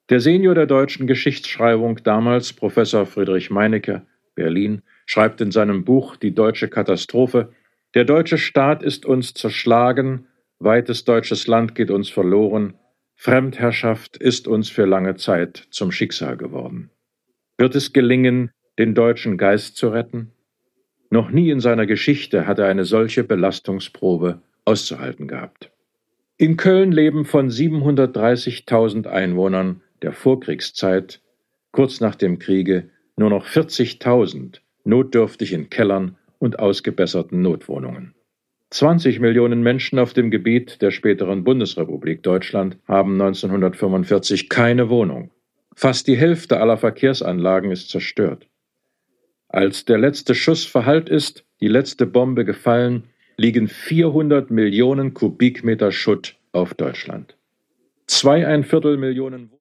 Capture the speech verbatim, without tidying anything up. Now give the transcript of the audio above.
Der Senior der deutschen Geschichtsschreibung damals, Professor Friedrich Meinecke, Berlin, schreibt in seinem Buch Die deutsche Katastrophe: Der deutsche Staat ist uns zerschlagen, weites deutsches Land geht uns verloren, Fremdherrschaft ist uns für lange Zeit zum Schicksal geworden. Wird es gelingen, den deutschen Geist zu retten? Noch nie in seiner Geschichte hat er eine solche Belastungsprobe auszuhalten gehabt. In Köln leben von siebenhundertdreißigtausend Einwohnern der Vorkriegszeit, kurz nach dem Kriege, nur noch vierzigtausend notdürftig in Kellern und ausgebesserten Notwohnungen. zwanzig Millionen Menschen auf dem Gebiet der späteren Bundesrepublik Deutschland haben neunzehnhundertfünfundvierzig keine Wohnung. Fast die Hälfte aller Verkehrsanlagen ist zerstört. Als der letzte Schuss verhallt ist, die letzte Bombe gefallen, liegen vierhundert Millionen Kubikmeter Schutt auf Deutschland. Zweieinviertel Millionen